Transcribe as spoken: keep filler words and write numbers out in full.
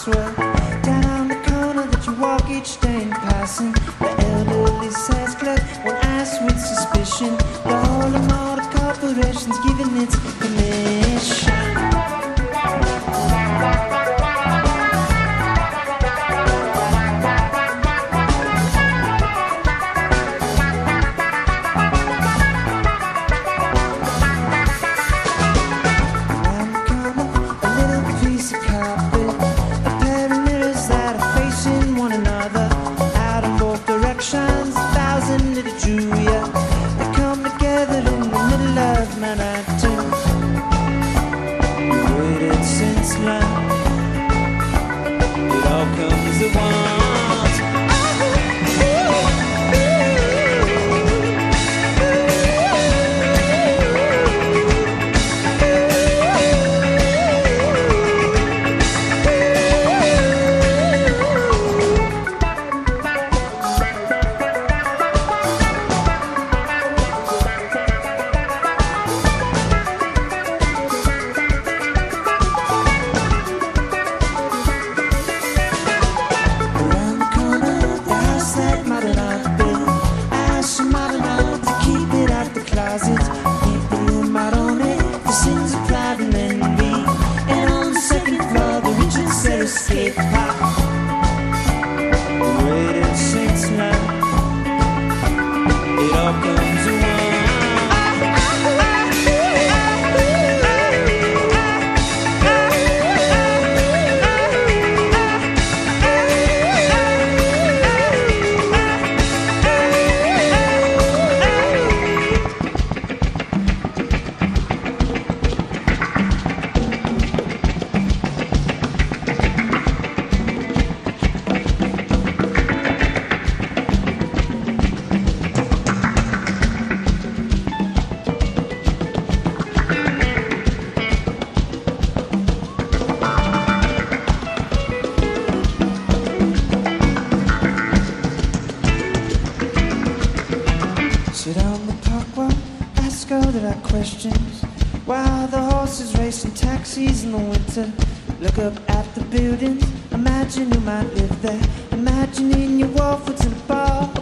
swear. Down on the corner that you walk each day in passing, the elderly says collect one ass with suspicion. The whole of all the corporations giving its permission. While the horses race in taxis in the winter, look up at the buildings, imagine who might live there. Imagining your Wolfwoods in a bar,